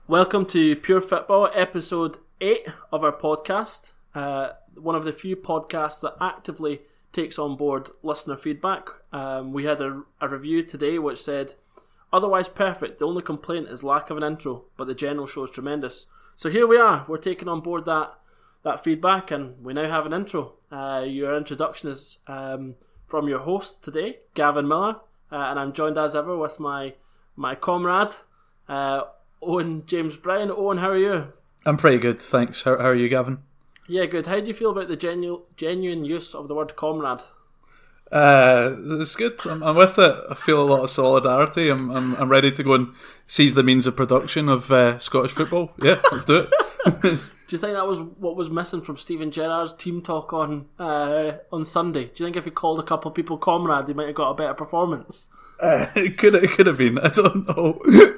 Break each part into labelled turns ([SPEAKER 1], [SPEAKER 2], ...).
[SPEAKER 1] Welcome to Pure Football, episode 8 of our podcast. One of the few podcasts that actively takes on board listener feedback. We had a review today which said, otherwise perfect, the only complaint is lack of an intro, but the general show is tremendous. So here we are, we're taking on board that feedback, and we now have an intro. Your introduction is from your host today, Gavin Miller, and I'm joined as ever with my comrade, Owen James Brown. Owen, how are you?
[SPEAKER 2] I'm pretty good, thanks. How are you, Gavin?
[SPEAKER 1] Yeah, good. How do you feel about the genuine use of the word comrade?
[SPEAKER 2] It's good. I'm with it. I feel a lot of solidarity. I'm ready to go and seize the means of production of Scottish football. Yeah, let's do it.
[SPEAKER 1] Do you think that was what was missing from Steven Gerrard's team talk on Sunday? Do you think if he called a couple of people comrade, he might have got a better performance?
[SPEAKER 2] It could have been. I don't know.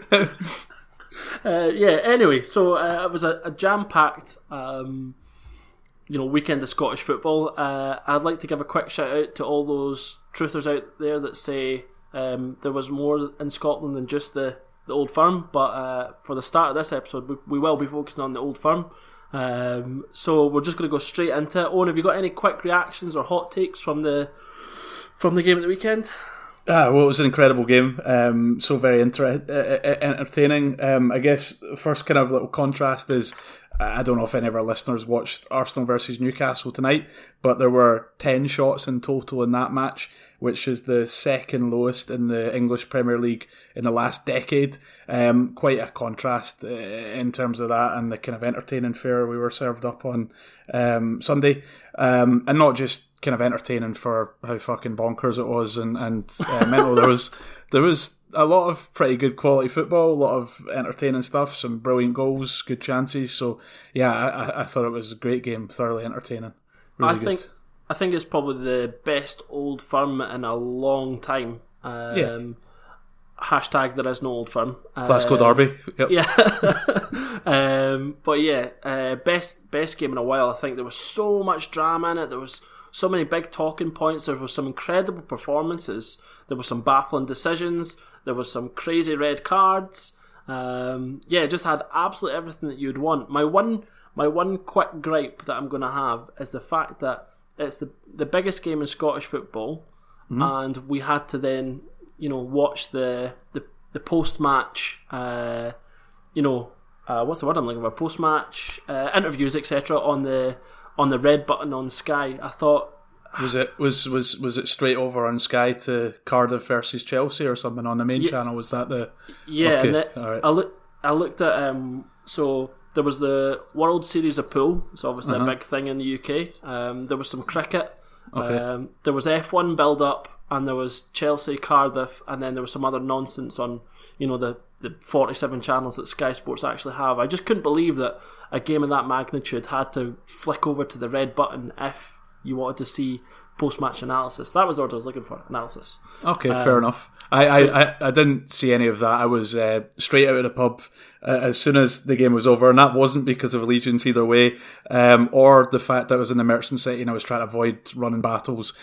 [SPEAKER 1] Anyway, so it was a jam-packed weekend of Scottish football. I'd like to give a quick shout out to all those truthers out there that say there was more in Scotland than just the Old Firm, but for the start of this episode we will be focusing on the Old Firm. So we're just going to go straight into it. Owen, have you got any quick reactions or hot takes from the game at the weekend?
[SPEAKER 2] Well, it was an incredible game. So very entertaining. I guess the first kind of little contrast is, I don't know if any of our listeners watched Arsenal versus Newcastle tonight, but there were 10 shots in total in that match, which is the second lowest in the English Premier League in the last decade. Quite a contrast in terms of that and the kind of entertaining fare we were served up on Sunday. And not just kind of entertaining for how fucking bonkers it was and mental. There was a lot of pretty good quality football, a lot of entertaining stuff, some brilliant goals, good chances. So yeah, I thought it was a great game, thoroughly entertaining. Really good.
[SPEAKER 1] I think it's probably the best Old Firm in a long time. Hashtag there is no Old Firm.
[SPEAKER 2] Glasgow Derby. Yep.
[SPEAKER 1] Yeah. But yeah, best game in a while. I think there was so much drama in it. There was so many big talking points. There were some incredible performances. There were some baffling decisions. There was some crazy red cards. It just had absolutely everything that you'd want. My one quick gripe that I'm going to have is the fact that it's the biggest game in Scottish football, and we had to then watch the post match. What's the word I'm looking for? Post match interviews, etc. on the red button on Sky. I thought,
[SPEAKER 2] was it straight over on Sky to Cardiff versus Chelsea or something on the main channel? Was that the
[SPEAKER 1] okay,
[SPEAKER 2] and all right.
[SPEAKER 1] I looked at so there was the World Series of Pool. It's obviously a big thing in the UK. There was some cricket.
[SPEAKER 2] Okay.
[SPEAKER 1] There was F1 build up, and there was Chelsea, Cardiff, and then there was some other nonsense on the 47 channels that Sky Sports actually have. I just couldn't believe that a game of that magnitude had to flick over to the red button if you wanted to see post-match analysis. That was the word I was looking for, analysis.
[SPEAKER 2] Okay, fair enough. I didn't see any of that. I was straight out of the pub as soon as the game was over, and that wasn't because of allegiance either way, or the fact that I was in the Merchant City and I was trying to avoid running battles.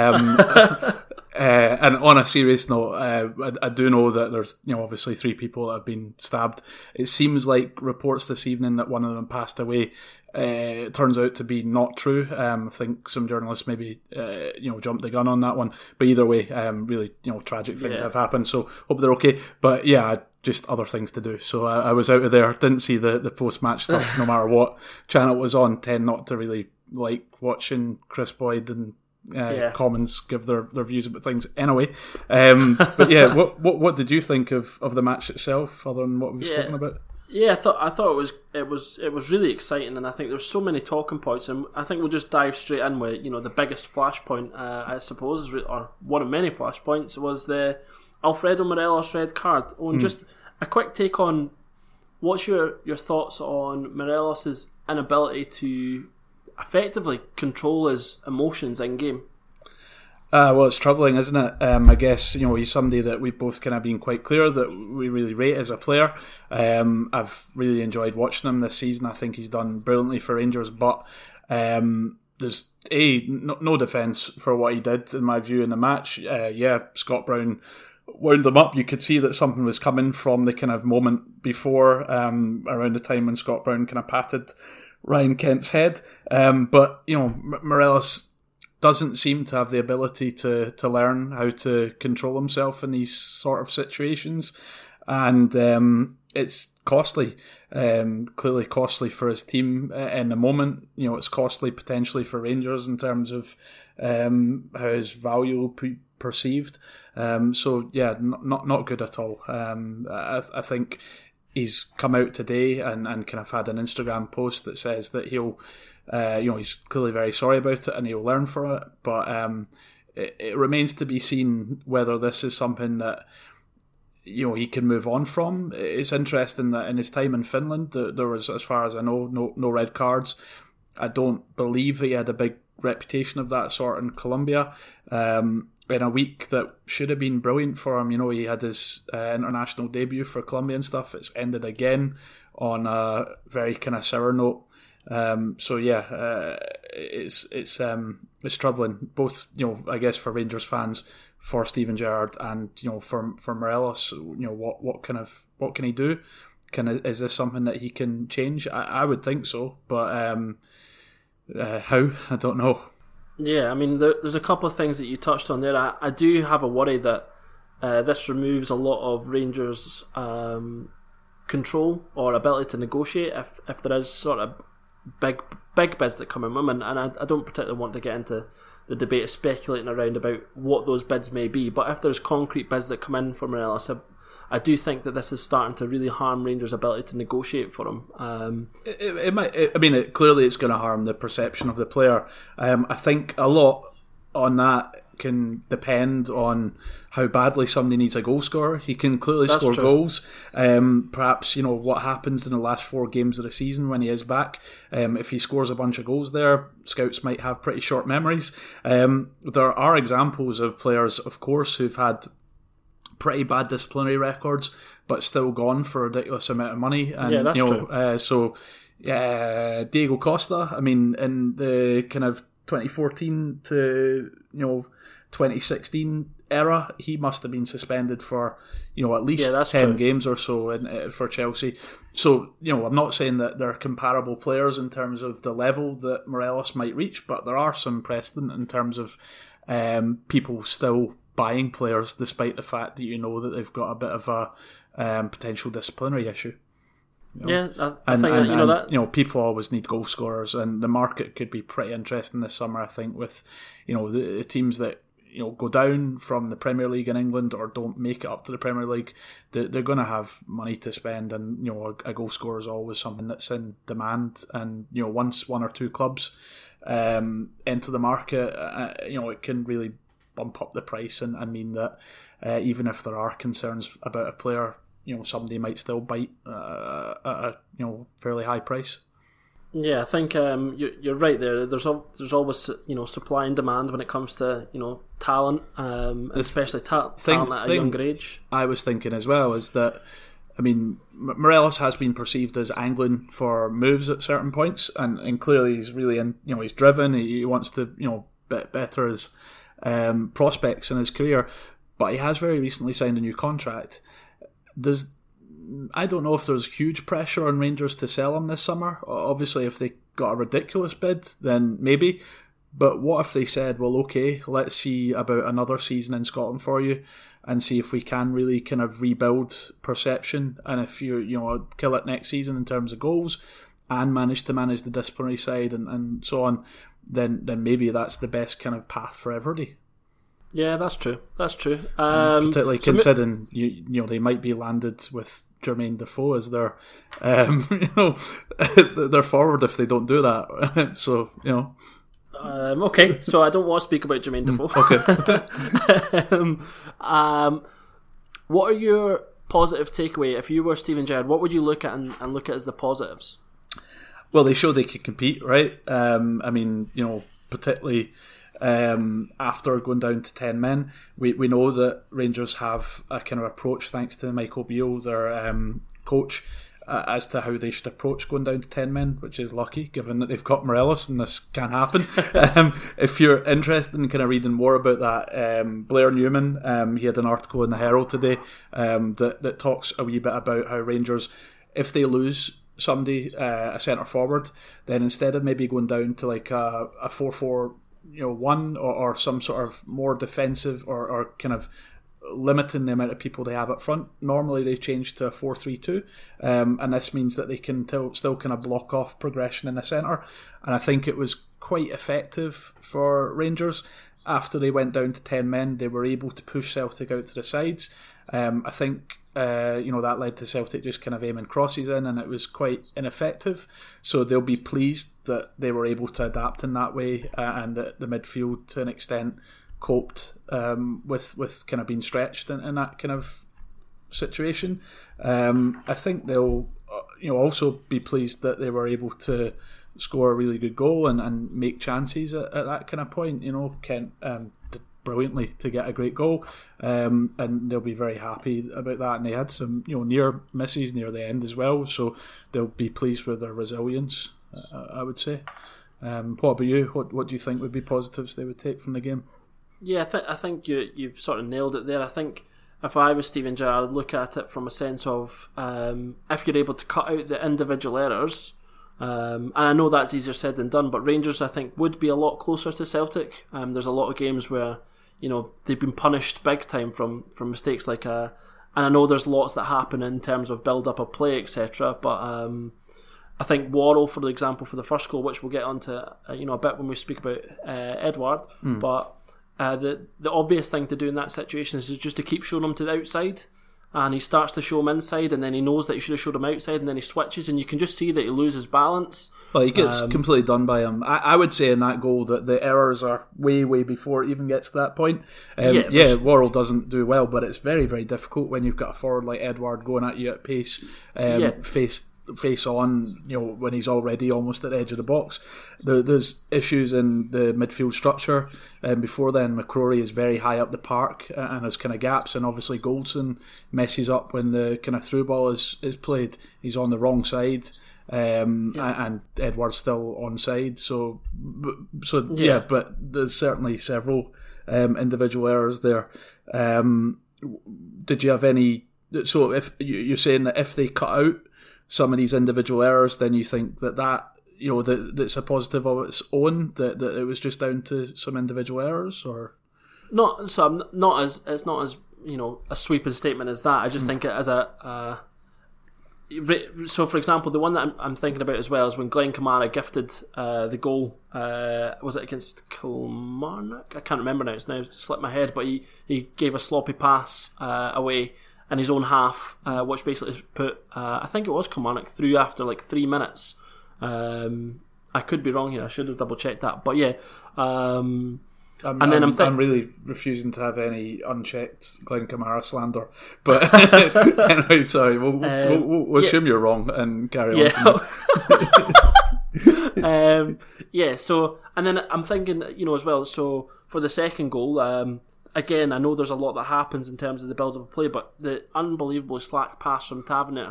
[SPEAKER 2] And on a serious note, I do know that there's obviously 3 people that have been stabbed. It seems like reports this evening that one of them passed away. It turns out to be not true. I think some journalists maybe jumped the gun on that one. But either way, really tragic thing to have happened. So hope they're okay. But yeah, just other things to do. So I was out of there. Didn't see the post match stuff. No matter what channel it was on. Tend not to really like watching Chris Boyd and Commons give their views about things anyway. But yeah, what did you think of the match itself, other than what we've spoken about?
[SPEAKER 1] Yeah, I thought it was really exciting, and I think there's so many talking points, and I think we'll just dive straight in with the biggest flashpoint, I suppose, or one of many flashpoints, was the Alfredo Morelos red card. Just a quick take on what's your thoughts on Morelos' inability to effectively control his emotions in game.
[SPEAKER 2] Well, it's troubling, isn't it? I guess he's somebody that we've both kind of been quite clear that we really rate as a player. I've really enjoyed watching him this season. I think he's done brilliantly for Rangers, but there's no defence for what he did in my view in the match. Scott Brown wound them up. You could see that something was coming from the kind of moment before, around the time when Scott Brown kind of patted Ryan Kent's head. But, Morelos doesn't seem to have the ability to learn how to control himself in these sort of situations. And it's costly, clearly costly for his team in the moment. It's costly potentially for Rangers in terms of how his value will be perceived. So yeah, not good at all. I think he's come out today and kind of had an Instagram post that says that he'll, he's clearly very sorry about it and he'll learn from it. But it remains to be seen whether this is something that he can move on from. It's interesting that in his time in Finland, there was, as far as I know, no red cards. I don't believe he had a big reputation of that sort in Colombia. In a week that should have been brilliant for him, he had his international debut for Colombia and stuff. It's ended again on a very kind of sour note. So yeah, it's troubling, both I guess for Rangers fans, for Steven Gerrard, and for Morelos. What can he do? Is this something that he can change? I would think so, but how, I don't know.
[SPEAKER 1] Yeah, I mean, there's a couple of things that you touched on there. I do have a worry that this removes a lot of Rangers' control or ability to negotiate if there is sort of big bids that come in with him. And I don't particularly want to get into the debate of speculating around about what those bids may be. But if there's concrete bids that come in for Morelos, I do think that this is starting to really harm Rangers' ability to negotiate for him.
[SPEAKER 2] It might. Clearly it's going to harm the perception of the player. I think a lot on that can depend on how badly somebody needs a goal scorer. He can clearly score goals. Perhaps what happens in the last 4 games of the season when he is back. If he scores a bunch of goals there, scouts might have pretty short memories. There are examples of players, of course, who've had pretty bad disciplinary records, but still gone for a ridiculous amount of money. And,
[SPEAKER 1] yeah, that's true.
[SPEAKER 2] Diego Costa, in the kind of 2014 to 2016 era, he must have been suspended for at least 10 games or so for Chelsea. So I'm not saying that they're comparable players in terms of the level that Morelos might reach, but there are some precedent in terms of people still buying players despite the fact that that they've got a bit of a potential disciplinary issue.
[SPEAKER 1] Yeah, I think that
[SPEAKER 2] people always need goal scorers, and the market could be pretty interesting this summer. I think with the teams that go down from the Premier League in England or don't make it up to the Premier League, they're going to have money to spend, and a goal scorer is always something that's in demand. And once 1 or 2 clubs enter the market, it can really bump up the price and mean that even if there are concerns about a player, somebody might still bite at a fairly high price.
[SPEAKER 1] Yeah, I think you're right there. There's always supply and demand when it comes to talent, especially talent at a younger age.
[SPEAKER 2] I was thinking as well is that Morelos has been perceived as angling for moves at certain points, and clearly he's really he's driven. He wants to better his prospects in his career, but he has very recently signed a new contract. I don't know if there's huge pressure on Rangers to sell him this summer. Obviously, if they got a ridiculous bid, then maybe. But what if they said, well, okay, let's see about another season in Scotland for you and see if we can really kind of rebuild perception, and if you kill it next season in terms of goals and manage to manage the disciplinary side and so on, then maybe that's the best kind of path for everybody.
[SPEAKER 1] Yeah, that's true.
[SPEAKER 2] Particularly considering they might be landed with Jermaine Defoe as their their forward if they don't do that. So
[SPEAKER 1] okay, so I don't want to speak about Jermaine Defoe.
[SPEAKER 2] Okay.
[SPEAKER 1] What are your positive takeaway? If you were Steven Gerrard, what would you look at and look at as the positives?
[SPEAKER 2] Well, they showed they could compete, right? Particularly after going down to 10 men, we know that Rangers have a kind of approach, thanks to Michael Beale, their coach, as to how they should approach going down to 10 men, which is lucky given that they've got Morelos and this can't happen. If you're interested in kind of reading more about that, Blair Newman, he had an article in the Herald today that talks a wee bit about how Rangers, if they lose somebody, a centre forward, then instead of maybe going down to like a 4-4-1 or some sort of more defensive or kind of limiting the amount of people they have up front, normally they change to a 4-3-2, and this means that they can still kind of block off progression in the centre, and I think it was quite effective for Rangers. After they went down to 10 men, they were able to push Celtic out to the sides. I think that led to Celtic just kind of aiming crosses in, and it was quite ineffective. So they'll be pleased that they were able to adapt in that way, and that the midfield to an extent coped with kind of being stretched in that kind of situation. I think they'll also be pleased that they were able to score a really good goal and make chances at that kind of point. Kent did brilliantly to get a great goal, and they'll be very happy about that. And they had some near misses near the end as well, so they'll be pleased with their resilience, I would say. What about you? What do you think would be positives they would take from the game?
[SPEAKER 1] Yeah, I think you've sort of nailed it there. I think if I was Steven Gerrard, I'd look at it from a sense of if you're able to cut out the individual errors, and I know that's easier said than done, but Rangers, I think, would be a lot closer to Celtic. There's a lot of games where they've been punished big time from mistakes and I know there's lots that happen in terms of build up of play, etc. But I think Worrell, for example, for the first goal, which we'll get onto a bit when we speak about Edouard, but the obvious thing to do in that situation is just to keep showing him to the outside, and he starts to show him inside, and then he knows that he should have showed him outside, and then he switches, and you can just see that he loses balance.
[SPEAKER 2] Well, he gets completely done by him. I would say in that goal that the errors are way before it even gets to that point. Worrell doesn't do well, but it's very, very difficult when you've got a forward like Edouard going at you at pace, face on, when he's already almost at the edge of the box. There's issues in the midfield structure, and before then McCrory is very high up the park and has kind of gaps, and obviously Goldson messes up when the kind of through ball is played. He's on the wrong side, and Edouard's still onside, but there's certainly several individual errors there. Did you have any, so if you're saying that if they cut out some of these individual errors, then you think that that's a positive of its own, that it was just down to some individual errors, or
[SPEAKER 1] not? So I'm not as it's not as a sweeping statement as that. I just think it as a. So, for example, the one that I'm thinking about as well is when Glenn Kamara gifted the goal. Was it against Kilmarnock? I can't remember now. It's now slipped my head. But he gave a sloppy pass away in his own half, which basically put I think it was Kilmarnock through after like 3 minutes. I could be wrong here. I should have double checked that. But yeah. I'm really
[SPEAKER 2] refusing to have any unchecked Glenn Kamara slander, but anyway, sorry, we'll assume you're wrong and carry on.
[SPEAKER 1] So, and then I'm thinking, as well, so for the second goal, again, I know there's a lot that happens in terms of the build-up of play, but the unbelievably slack pass from Tavernier,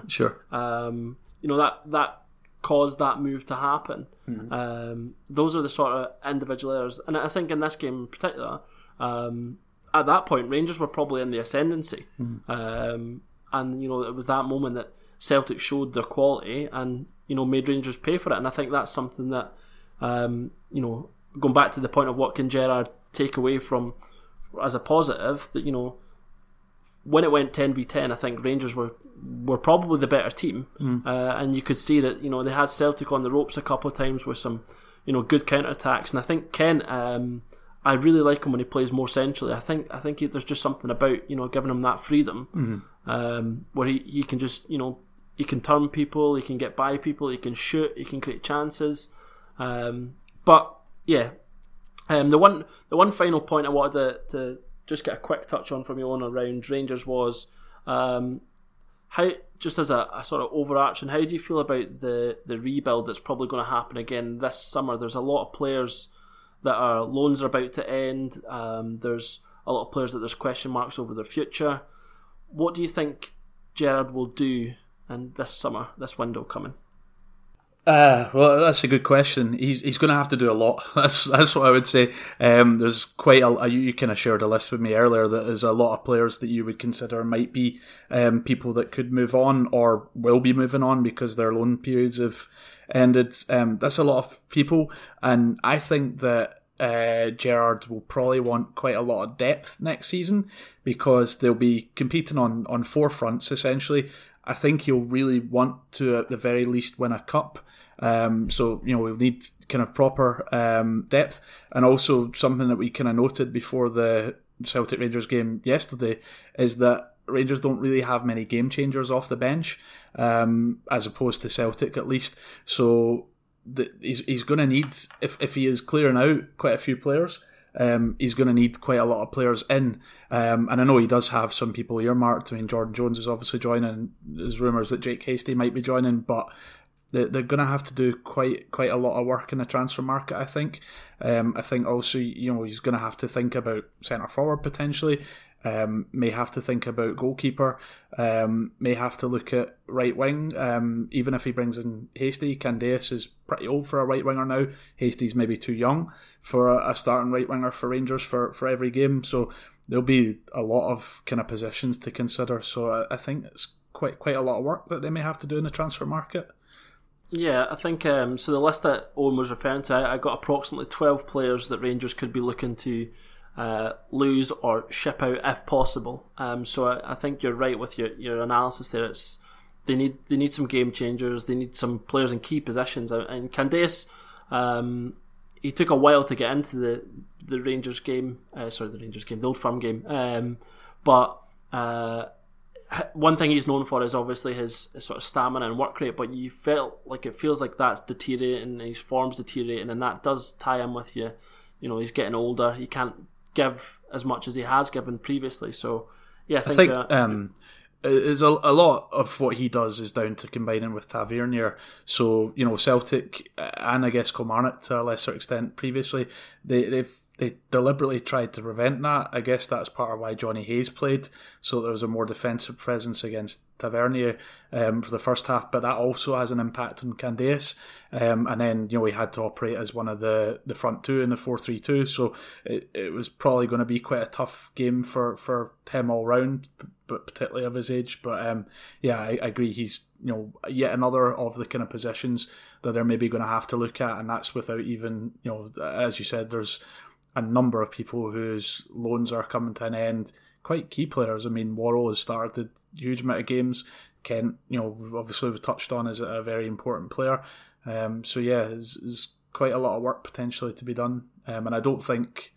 [SPEAKER 1] that caused that move to happen. Those are the sort of individual errors, and I think in this game in particular, at that point Rangers were probably in the ascendancy, and it was that moment that Celtic showed their quality and made Rangers pay for it. And I think that's something that going back to the point of what can Gerrard take away from as a positive, that when it went 10v10, I think Rangers were probably the better team, and you could see that they had Celtic on the ropes a couple of times with some good counter attacks. And I think Kent, I really like him when he plays more centrally. I think there's just something about giving him that freedom, where he can just he can turn people, he can get by people, he can shoot, he can create chances. But yeah, the one final point I wanted to just get a quick touch on from you on around Rangers was how, just as a sort of overarching, how do you feel about the rebuild that's probably going to happen again this summer? There's a lot of players that are loans are about to end. There's a lot of players that there's question marks over their future. What do you think Gerrard will do and this summer, this window coming?
[SPEAKER 2] Well, that's a good question. He's going to have to do a lot. That's what I would say. There's quite you kind of shared a list with me earlier that there's a lot of players that you would consider might be people that could move on or will be moving on because their loan periods have ended. That's a lot of people, and I think that Gerrard will probably want quite a lot of depth next season because they'll be competing on 4 fronts essentially. I think he'll really want to, at the very least, win a cup. So, we'll need kind of proper depth. And also something that we kind of noted before the Celtic Rangers game yesterday is that Rangers don't really have many game changers off the bench, as opposed to Celtic at least. So he's going to need, if he is clearing out quite a few players, he's going to need quite a lot of players in. And I know he does have some people earmarked. I mean, Jordan Jones is obviously joining. There's rumours that Jake Hastie might be joining, but they're going to have to do quite a lot of work in the transfer market, I think. I think also, he's going to have to think about centre forward potentially. May have to think about goalkeeper. May have to look at right wing. Even if he brings in Hastie, Candace is pretty old for a right winger now. Hastie's maybe too young for a starting right winger for Rangers for every game. So there'll be a lot of kind of positions to consider. So I think it's quite a lot of work that they may have to do in the transfer market.
[SPEAKER 1] Yeah, I think so. The list that Owen was referring to, I got approximately 12 players that Rangers could be looking to lose or ship out if possible. So I think you're right with your analysis there. They need some game changers. They need some players in key positions. And Candace, he took a while to get into the Rangers game. The Old Firm game. But one thing he's known for is obviously his sort of stamina and work rate. But it feels like that's deteriorating. His form's deteriorating, and that does tie in with you. He's getting older. He can't give as much as he has given previously. So yeah, I think
[SPEAKER 2] is a lot of what he does is down to combining with Tavernier. So Celtic and I guess Kilmarnock to a lesser extent previously, they deliberately tried to prevent that. I guess that's part of why Johnny Hayes played, so there was a more defensive presence against Tavernier for the first half, but that also has an impact on Candace. And then he had to operate as one of the front two in the 4-3-2, so it was probably going to be quite a tough game for him all round, but particularly of his age. But I agree, he's yet another of the kind of positions that they're maybe going to have to look at, and that's without even as you said, there's a number of people whose loans are coming to an end. Quite key players. I mean, Worrell has started a huge amount of games. Kent, obviously we've touched on, is a very important player. So yeah, there's quite a lot of work potentially to be done. And I don't think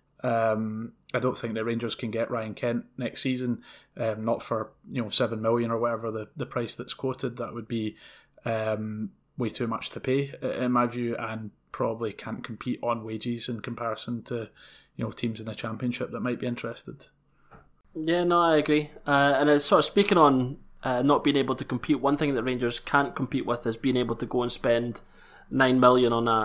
[SPEAKER 2] the Rangers can get Ryan Kent next season. Not for $7 million or whatever the price that's quoted. That would be way too much to pay in my view, and probably can't compete on wages in comparison to teams in the Championship that might be interested.
[SPEAKER 1] Yeah, no, I agree. And it's sort of speaking on not being able to compete. One thing that Rangers can't compete with is being able to go and spend $9 million on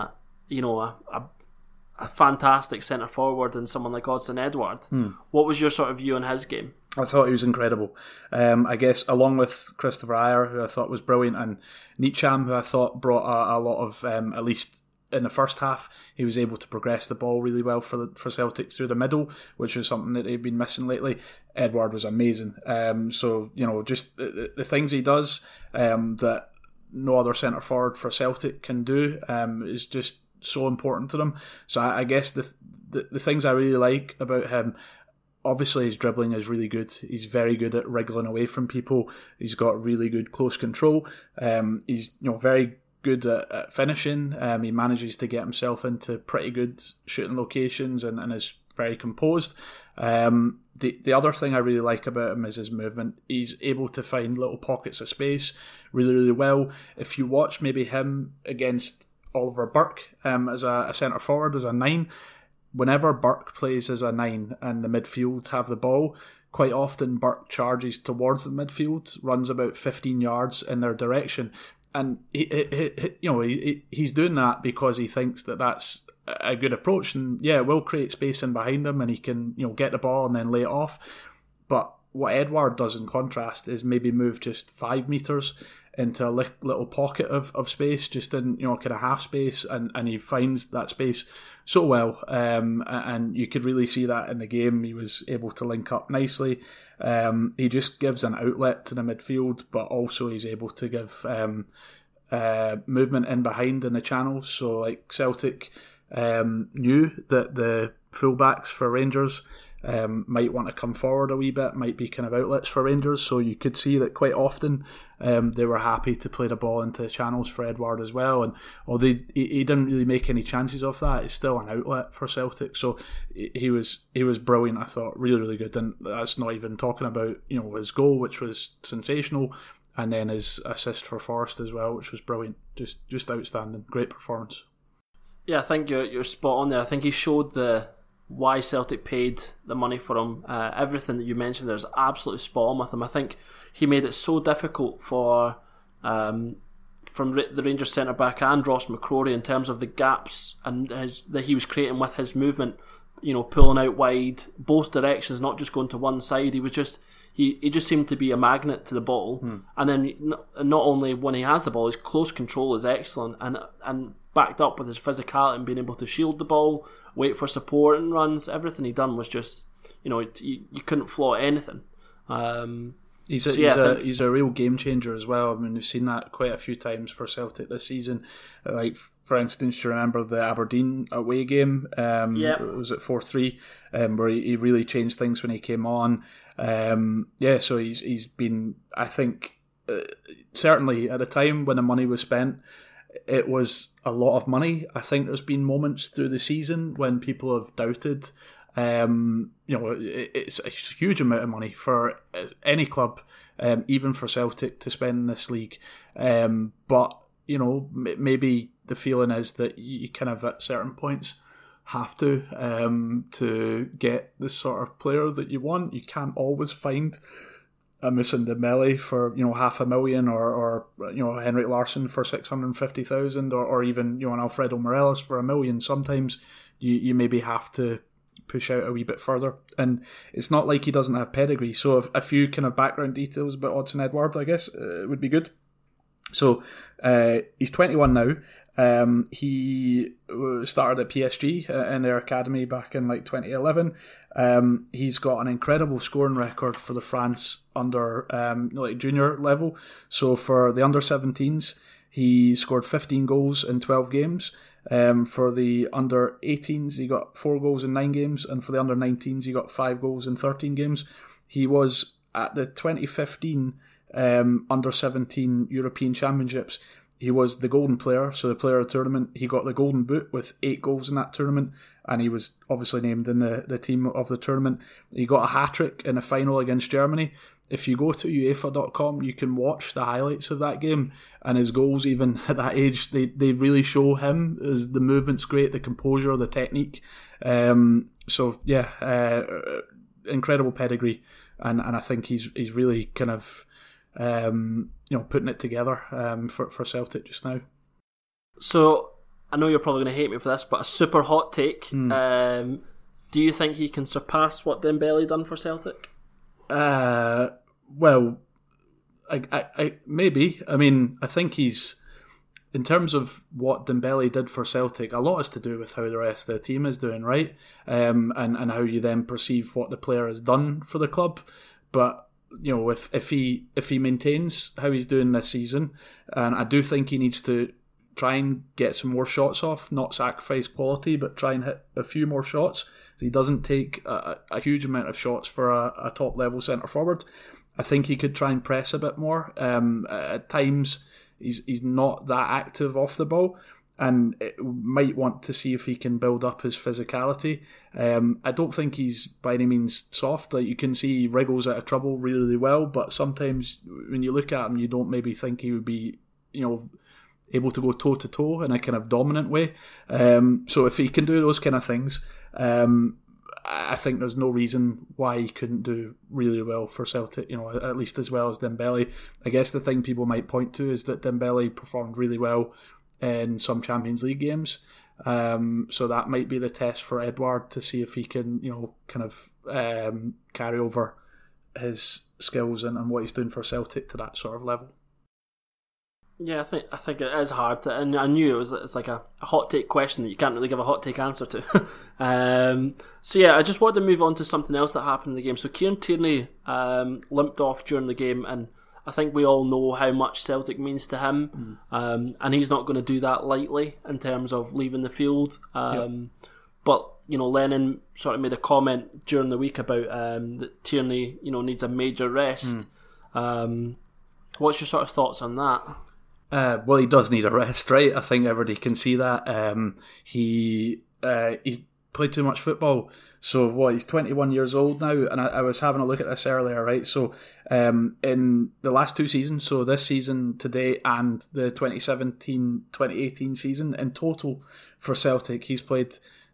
[SPEAKER 1] a fantastic centre forward and someone like Odsonne Edouard. What was your sort of view on his game?
[SPEAKER 2] I thought he was incredible. I guess along with Christopher Ayer, who I thought was brilliant, and Nietscham, who I thought brought a lot of, at least in the first half, he was able to progress the ball really well for Celtic through the middle, which was something that they'd been missing lately. Edouard was amazing. So just the things he does that no other centre forward for Celtic can do is just so important to them. So I guess the things I really like about him, obviously his dribbling is really good. He's very good at wriggling away from people. He's got really good close control. He's very good at finishing. He manages to get himself into pretty good shooting locations and is very composed. The other thing I really like about him is his movement. He's able to find little pockets of space really, really well. If you watch maybe him against Oliver Burke as a centre forward, as a 9, whenever Burke plays as a 9 and the midfield have the ball, quite often Burke charges towards the midfield, runs about 15 yards in their direction. And he's doing that because he thinks that that's a good approach, and it will create space in behind him, and he can get the ball and then lay it off. But what Edouard does in contrast is maybe move just 5 metres into a little pocket of space, just in kind of half space, and he finds that space so well, and you could really see that in the game. He was able to link up nicely. He just gives an outlet to the midfield, but also he's able to give movement in behind in the channels. So like Celtic knew that the fullbacks for Rangers might want to come forward a wee bit, might be kind of outlets for Rangers, so you could see that quite often they were happy to play the ball into the channels for Edouard as well, and although he didn't really make any chances off that, it's still an outlet for Celtic. So he was brilliant, I thought, really, really good, and that's not even talking about his goal, which was sensational, and then his assist for Forrest as well, which was brilliant, just outstanding, great performance.
[SPEAKER 1] Yeah, I think you're spot on there. I think he showed why Celtic paid the money for him. Everything that you mentioned there is absolutely spot on with him. I think he made it so difficult for from the Rangers centre back and Ross McCrory in terms of the gaps and that he was creating with his movement. Pulling out wide, both directions, not just going to one side. He was just he just seemed to be a magnet to the ball. And then not only when he has the ball, his close control is excellent, and backed up with his physicality and being able to shield the ball, wait for support and runs. Everything he done was just, you couldn't flaw anything.
[SPEAKER 2] He's a real game changer as well. I mean, we've seen that quite a few times for Celtic this season. Like, for instance, do you remember the Aberdeen away game? Was it 4-3? Where he really changed things when he came on. So he's been, I think, certainly at the time when the money was spent, it was a lot of money. I think there's been moments through the season when people have doubted. It's a huge amount of money for any club, even for Celtic, to spend in this league. But maybe the feeling is that you kind of at certain points have to get the sort of player that you want. You can't always find a Moussa Dembele for $500,000 or Henrik Larsson for 650,000 or even an Alfredo Morelos for $1 million. Sometimes you maybe have to push out a wee bit further, and it's not like he doesn't have pedigree. So a few kind of background details about Odsonne Edouard, I guess, would be good. So he's 21 now. He started at PSG in their academy back in 2011. He's got an incredible scoring record for the France under junior level. So for the under 17s, he scored 15 goals in 12 games. For the under 18s, he got 4 goals in 9 games, and for the under 19s, he got 5 goals in 13 games. He was at the 2015 under 17 European Championships. He was the golden player, so the player of the tournament. He got the golden boot with 8 goals in that tournament, and he was obviously named in the team of the tournament. He got a hat-trick in the final against Germany. If you go to UEFA.com, you can watch the highlights of that game, and his goals, even at that age, they really show him as the movement's great, the composure, the technique. Incredible pedigree, and I think he's really kind of putting it together for Celtic just now.
[SPEAKER 1] So I know you're probably going to hate me for this, but a super hot take. Do you think he can surpass what Dembele done for Celtic?
[SPEAKER 2] Well, I maybe. I mean, I think he's, in terms of what Dembele did for Celtic, a lot is to do with how the rest of the team is doing, right? And how you then perceive what the player has done for the club. But if he maintains how he's doing this season, and I do think he needs to try and get some more shots off, not sacrifice quality, but try and hit a few more shots. So he doesn't take a huge amount of shots for a top level centre forward. I think he could try and press a bit more. At times, he's not that active off the ball, and might want to see if he can build up his physicality. I don't think he's by any means soft. Like, you can see he wriggles out of trouble really, really well, but sometimes when you look at him, you don't maybe think he would be, able to go toe to toe in a kind of dominant way. So if he can do those kind of things, I think there's no reason why he couldn't do really well for Celtic, at least as well as Dembele. I guess the thing people might point to is that Dembele performed really well in some Champions League games. So that might be the test for Edouard to see if he can, carry over his skills and what he's doing for Celtic to that sort of level.
[SPEAKER 1] Yeah, I think it is hard to, and I knew it's like a hot take question that you can't really give a hot take answer to. So yeah, I just wanted to move on to something else that happened in the game. So Kieran Tierney limped off during the game, and I think we all know how much Celtic means to him, and he's not going to do that lightly in terms of leaving the field. But Lennon sort of made a comment during the week about that Tierney needs a major rest. What's your sort of thoughts on that?
[SPEAKER 2] Well, he does need a rest, right? I think everybody can see that. He's played too much football. So he's 21 years old now, and I was having a look at this earlier, right? So in the last 2 seasons, so this season today and the 2017-2018 season, in total for Celtic, he's played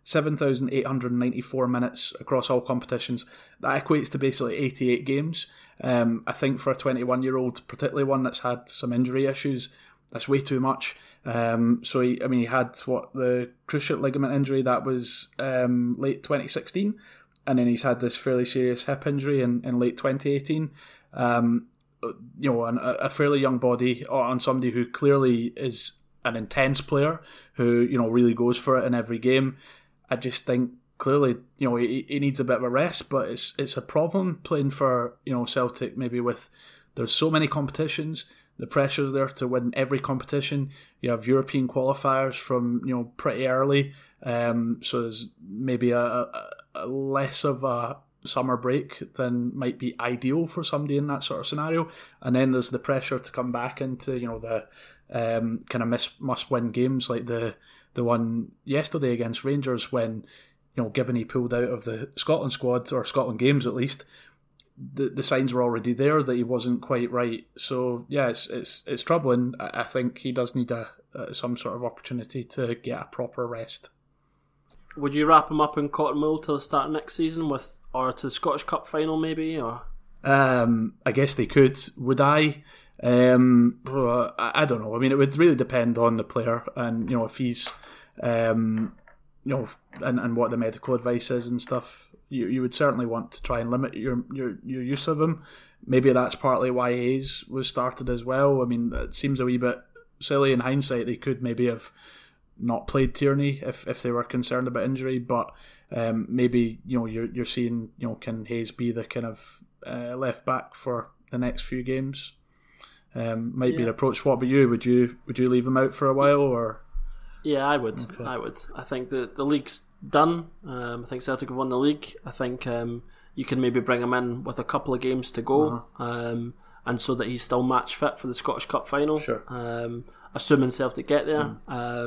[SPEAKER 2] 7,894 minutes across all competitions. That equates to basically 88 games. I think for a 21-year-old, particularly one that's had some injury issues, that's way too much. So he had the cruciate ligament injury that was late 2016, and then he's had this fairly serious hip injury in late 2018. A fairly young body on somebody who clearly is an intense player who really goes for it in every game. I just think clearly he needs a bit of a rest, but it's a problem playing for Celtic, maybe with there's so many competitions. The pressure's there to win every competition. You have European qualifiers from pretty early, so there's maybe a less of a summer break than might be ideal for somebody in that sort of scenario. And then there's the pressure to come back into the kind of must-win games like the one yesterday against Rangers when given he pulled out of the Scotland squad, or Scotland games at least. The signs were already there that he wasn't quite right. So yeah, it's troubling. I think he does need some sort of opportunity to get a proper rest.
[SPEAKER 1] Would you wrap him up in Cottonmouth till the start of next season or to the Scottish Cup final maybe? Or
[SPEAKER 2] I guess they could. Would I? I don't know. I mean, it would really depend on the player and if he's and what the medical advice is and stuff. You would certainly want to try and limit your use of him. Maybe that's partly why Hayes was started as well. I mean, it seems a wee bit silly in hindsight. They could maybe have not played Tierney if they were concerned about injury, but maybe you're seeing can Hayes be the kind of left back for the next few games? Might be an approach. What about you? Would you leave him out for a while or?
[SPEAKER 1] Yeah, I would. Okay. I would. I think the league's done. I think Celtic have won the league. I think you can maybe bring him in with a couple of games to go, and so that he's still match fit for the Scottish Cup final.
[SPEAKER 2] Sure.
[SPEAKER 1] Assuming Celtic get there.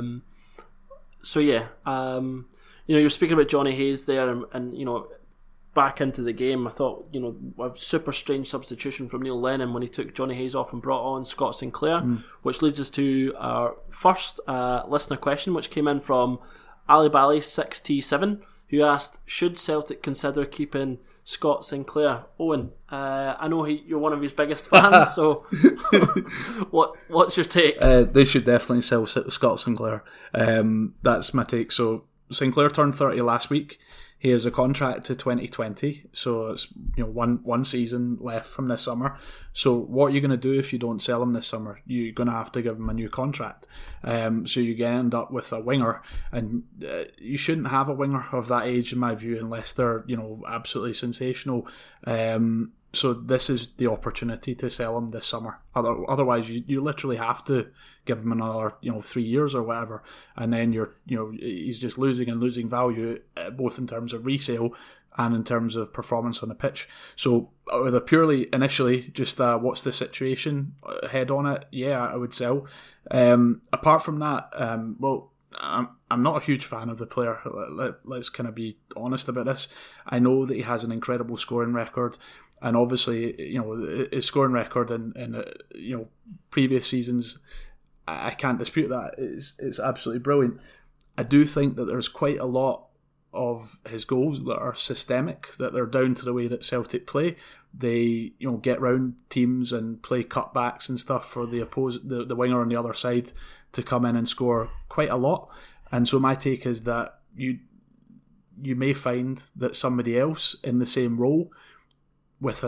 [SPEAKER 1] So yeah, you're speaking about Johnny Hayes there, and back into the game. I thought a super strange substitution from Neil Lennon when he took Johnny Hayes off and brought on Scott Sinclair, which leads us to our first listener question, which came in from Ali Bally 6T7, who asked, should Celtic consider keeping Scott Sinclair? Owen, I know you're one of his biggest fans, so what's your take?
[SPEAKER 2] They should definitely sell Scott Sinclair. That's my take. So Sinclair turned 30 last week. He has a contract to 2020, so it's one season left from this summer. So what are you going to do if you don't sell him this summer? You're going to have to give him a new contract. So you end up with a winger, and you shouldn't have a winger of that age, in my view, unless they're absolutely sensational. So this is the opportunity to sell him this summer. Otherwise, you literally have to give him another 3 years or whatever, and then he's just losing value, both in terms of resale and in terms of performance on the pitch. So with a purely initially just what's the situation head on it, yeah, I would sell. Apart from that, I'm not a huge fan of the player. Let's kind of be honest about this. I know that he has an incredible scoring record. And obviously, his scoring record in previous seasons, I can't dispute that. It's absolutely brilliant. I do think that there's quite a lot of his goals that are systemic, that they're down to the way that Celtic play. They get round teams and play cutbacks and stuff for the winger on the other side to come in and score quite a lot. And so my take is that you may find that somebody else in the same role with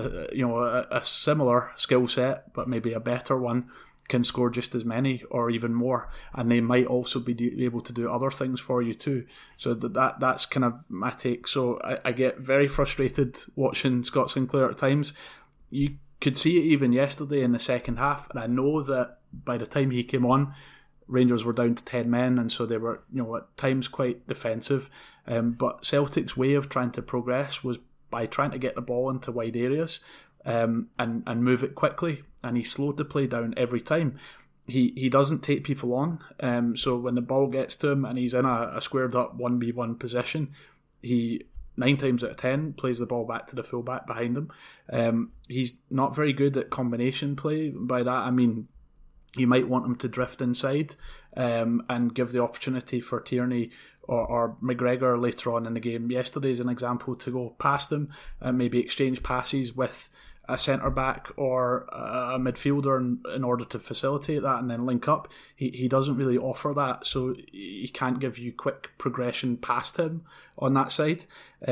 [SPEAKER 2] a similar skill set, but maybe a better one, can score just as many or even more, and they might also be able to do other things for you too. So that's kind of my take. So I get very frustrated watching Scott Sinclair at times. You could see it even yesterday in the second half, and I know that by the time he came on, Rangers were down to 10 men, and so they were, at times quite defensive. But Celtic's way of trying to progress was by trying to get the ball into wide areas and move it quickly, and he slowed the play down every time. He doesn't take people on, so when the ball gets to him and he's in a squared up 1v1 position, he 9 times out of 10 plays the ball back to the fullback behind him. He's not very good at combination play. By that I mean you might want him to drift inside and give the opportunity for Tierney or McGregor later on in the game. Yesterday's an example to go past him and maybe exchange passes with a centre-back or a midfielder in order to facilitate that and then link up. He doesn't really offer that, so he can't give you quick progression past him on that side.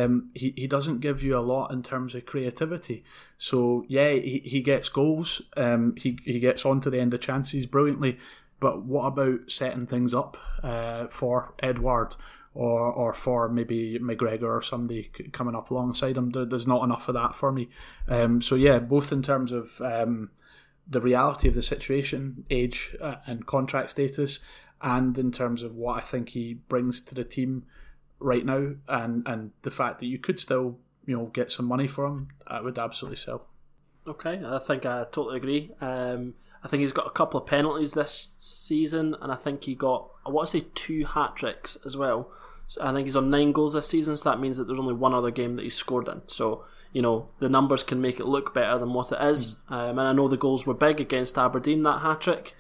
[SPEAKER 2] He doesn't give you a lot in terms of creativity. So yeah, he gets goals, he gets on to the end of chances brilliantly, but what about setting things up for Edouard or for maybe McGregor or somebody coming up alongside him? There's not enough of that for me. So yeah, both in terms of the reality of the situation, age and contract status, and in terms of what I think he brings to the team right now, and the fact that you could still get some money for him, I would absolutely sell.
[SPEAKER 1] Okay, I think I totally agree. I think he's got a couple of penalties this season, and I think he got, I want to say 2 hat-tricks as well. So I think he's on 9 goals this season, so that means that there's only one other game that he's scored in. So, the numbers can make it look better than what it is. And I know the goals were big against Aberdeen, that hat-trick.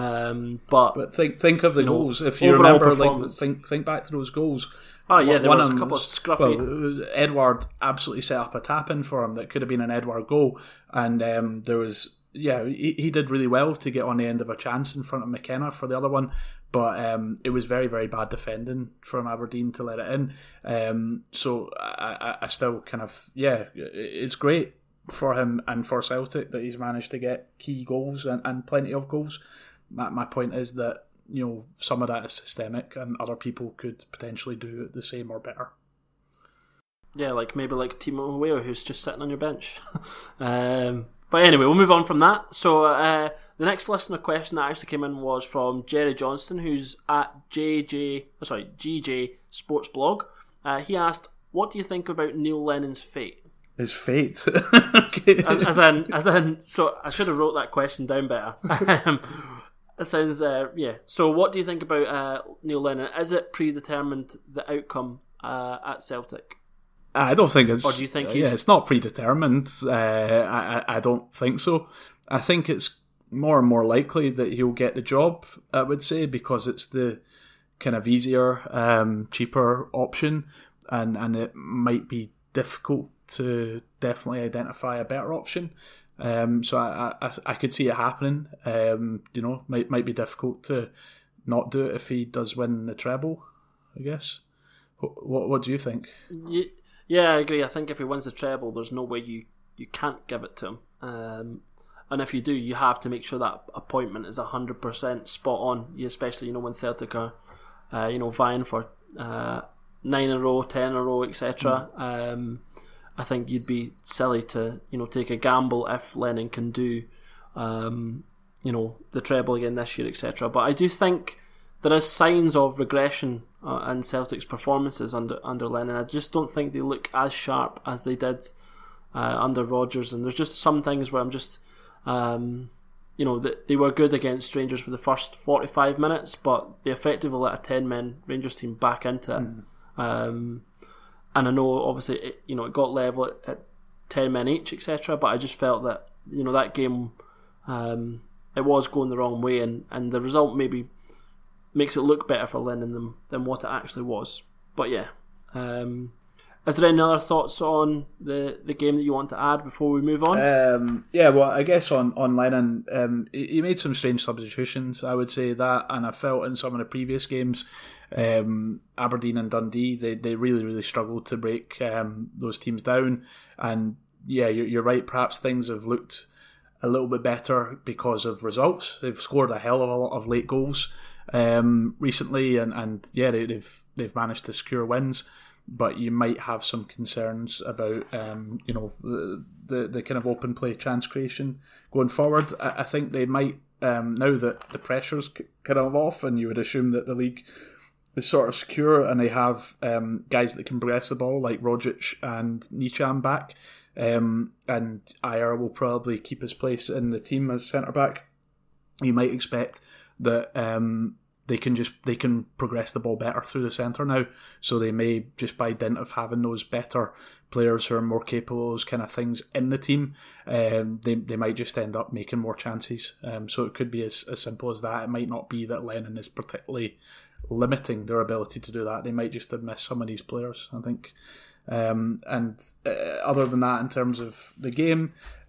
[SPEAKER 1] But
[SPEAKER 2] think of the goals. If you remember, think back to those goals.
[SPEAKER 1] Oh yeah, there was a couple of scruffy.
[SPEAKER 2] Well, Edouard absolutely set up a tap-in for him that could have been an Edouard goal, and there was... Yeah, he did really well to get on the end of a chance in front of McKenna for the other one, but it was very, very bad defending from Aberdeen to let it in. So I still kind of, it's great for him and for Celtic that he's managed to get key goals and plenty of goals. My point is that, some of that is systemic and other people could potentially do the same or better.
[SPEAKER 1] Yeah, maybe like Timo Weah, who's just sitting on your bench. But anyway, we'll move on from that. So the next listener question that actually came in was from Jerry Johnston, who's at GJ Sports Blog. He asked, "What do you think about Neil Lennon's fate?"
[SPEAKER 2] His fate.
[SPEAKER 1] Okay. As in. So I should have wrote that question down better. It sounds So what do you think about Neil Lennon? Is it predetermined, the outcome at Celtic?
[SPEAKER 2] I don't think it's...
[SPEAKER 1] Or do you think
[SPEAKER 2] it's not predetermined. I don't think so. I think it's more and more likely that he'll get the job, I would say, because it's the kind of easier, cheaper option, and it might be difficult to definitely identify a better option. So I could see it happening. Might be difficult to not do it if he does win the treble, I guess. What do you think?
[SPEAKER 1] Yeah, I agree. I think if he wins the treble, there's no way you can't give it to him. And if you do, you have to make sure that appointment is 100% spot on. Especially, when Celtic are, vying for 9 in a row, 10 in a row, etc. I think you'd be silly to, take a gamble if Lennon can do, the treble again this year, etc. But I do think there is signs of regression in Celtic's performances under Lennon. I just don't think they look as sharp as they did under Rodgers, and there's just some things where I'm just they were good against Rangers for the first 45 minutes, but they effectively let a 10-man Rangers team back into it. And I know obviously it got level at 10 men each, etc. But I just felt that that game it was going the wrong way, and the result maybe makes it look better for Lennon than what it actually was. But yeah, is there any other thoughts on the game that you want to add before we move on?
[SPEAKER 2] Well, I guess on Lennon, he made some strange substitutions, I would say that, and I felt in some of the previous games, Aberdeen and Dundee, they really, really struggled to break those teams down, and yeah, you're right. Perhaps things have looked a little bit better because of results. They've scored a hell of a lot of late goals recently, and yeah, they've managed to secure wins. But you might have some concerns about the kind of open play chance creation going forward. I think they might now that the pressure's kind of off, and you would assume that the league is sort of secure, and they have guys that can progress the ball like Rogic and Nicham back, and Ayer will probably keep his place in the team as centre back. You might expect that they can progress the ball better through the centre now, so they may, just by dint of having those better players who are more capable of those kind of things in the team, they might just end up making more chances. So it could be as simple as that. It might not be that Lennon is particularly limiting their ability to do that. They might just have missed some of these players, I think. And other than that, in terms of the game,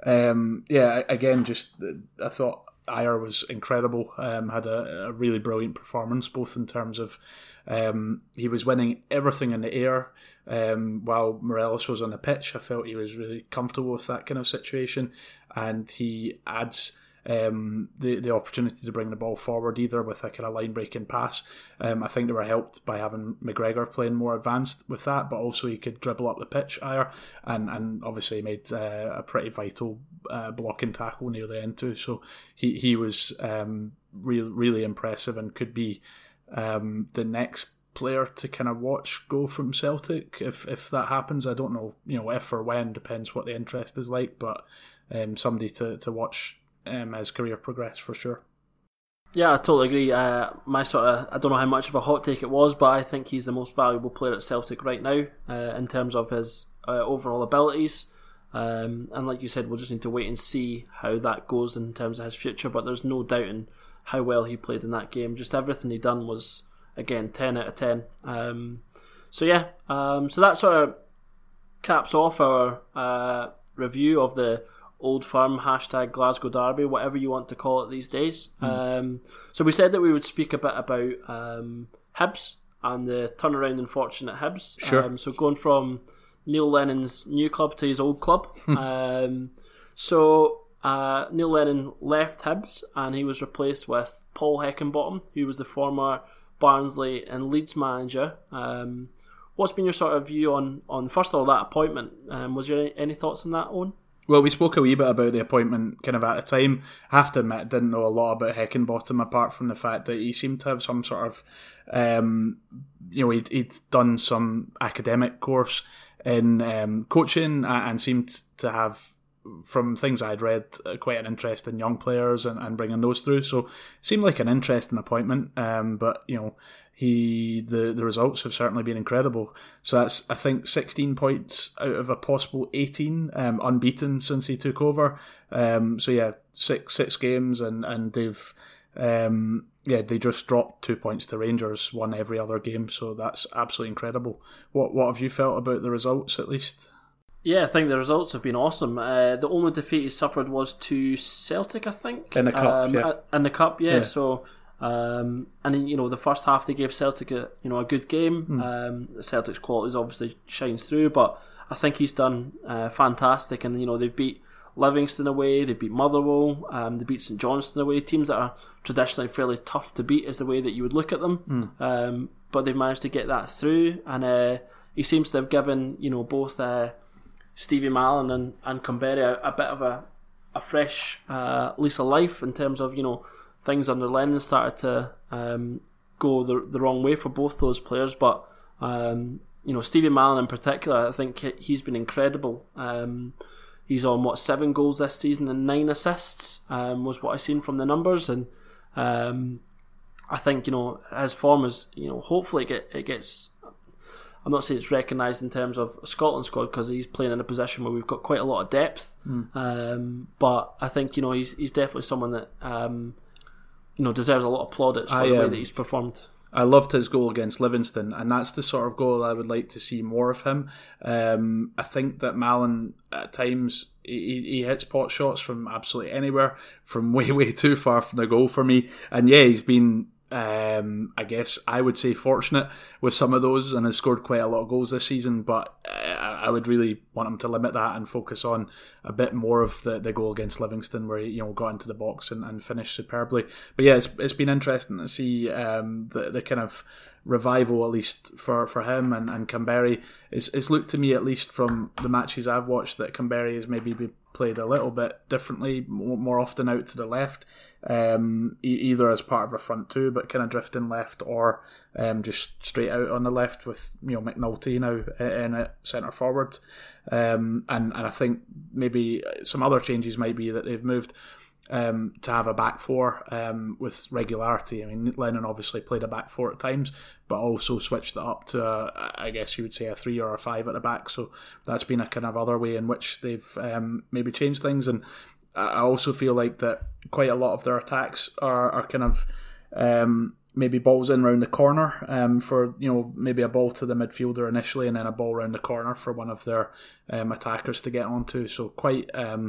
[SPEAKER 2] again, I thought Ayer was incredible, had a really brilliant performance, both in terms of he was winning everything in the air while Morelos was on the pitch. I felt he was really comfortable with that kind of situation, and he adds the opportunity to bring the ball forward, either with a kind of line breaking pass. I think they were helped by having McGregor playing more advanced with that, but also he could dribble up the pitch, Ayer, and obviously made a pretty vital blocking tackle near the end too. So he was really impressive, and could be the next player to kind of watch go from Celtic if that happens. I don't know, if or when, depends what the interest is like, but somebody to watch his career progress for sure.
[SPEAKER 1] Yeah, I totally agree. I don't know how much of a hot take it was, but I think he's the most valuable player at Celtic right now in terms of his overall abilities. And like you said, we'll just need to wait and see how that goes in terms of his future, but there's no doubting how well he played in that game. Just everything he done was, again, 10 out of 10. So that sort of caps off our review of the Old Firm # Glasgow Derby, whatever you want to call it these days. So we said that we would speak a bit about Hibs and the turnaround in fortune at Hibs.
[SPEAKER 2] Sure.
[SPEAKER 1] So going from Neil Lennon's new club to his old club. Neil Lennon left Hibs and he was replaced with Paul Heckingbottom, who was the former Barnsley and Leeds manager. What's been your sort of view on first of all, that appointment? Was there any thoughts on that, Owen?
[SPEAKER 2] Well, we spoke a wee bit about the appointment kind of at the time. I have to admit, I didn't know a lot about Heckingbottom, apart from the fact that he seemed to have some sort of, he'd done some academic course in coaching, and seemed to have, from things I'd read, quite an interest in young players and bringing those through. So it seemed like an interesting appointment, but the results have certainly been incredible. So that's, I think, 16 points out of a possible 18, unbeaten since he took over. Six games, and they've they just dropped 2 points to Rangers, won every other game. So that's absolutely incredible. What have you felt about the results, at least?
[SPEAKER 1] Yeah, I think the results have been awesome. The only defeat he suffered was to Celtic, I think,
[SPEAKER 2] in the cup.
[SPEAKER 1] In the cup, yeah. So. And then, the first half they gave Celtic a good game. Celtic's qualities obviously shines through, but I think he's done fantastic. And they've beat Livingston away, they beat Motherwell, they beat St Johnstone away, teams that are traditionally fairly tough to beat is the way that you would look at them. But they've managed to get that through, and he seems to have given both Stevie Malin and Cumberi a bit of a fresh lease of life in terms of things under Lennon started to go the wrong way for both those players, but Stevie Malin in particular, I think he's been incredible. He's on 7 goals this season and 9 assists was what I seen from the numbers, and I think his form is hopefully it gets. I'm not saying it's recognised in terms of a Scotland squad, because he's playing in a position where we've got quite a lot of depth. But I think he's definitely someone that deserves a lot of plaudits for the way that he's performed.
[SPEAKER 2] I loved his goal against Livingston, and that's the sort of goal I would like to see more of him. I think that Malin, at times, he hits pot shots from absolutely anywhere, from way too far from the goal for me. And yeah, he's been I guess I would say fortunate with some of those and has scored quite a lot of goals this season, but I would really want him to limit that and focus on a bit more of the goal against Livingston where he got into the box and finished superbly. But yeah, it's been interesting to see the kind of revival, at least for him and Kamberi. It's looked to me, at least from the matches I've watched, that Kamberi has maybe been played a little bit differently, more often out to the left, either as part of a front two but kind of drifting left, or just straight out on the left with McNulty now in at centre forward, and I think maybe some other changes might be that they've moved to have a back four with regularity. I mean, Lennon obviously played a back four at times, but also switched it up to I guess you would say a 3 or a 5 at the back. So that's been a kind of other way in which they've maybe changed things. And I also feel like that quite a lot of their attacks are kind of maybe balls in round the corner for maybe a ball to the midfielder initially, and then a ball round the corner for one of their attackers to get onto. So quite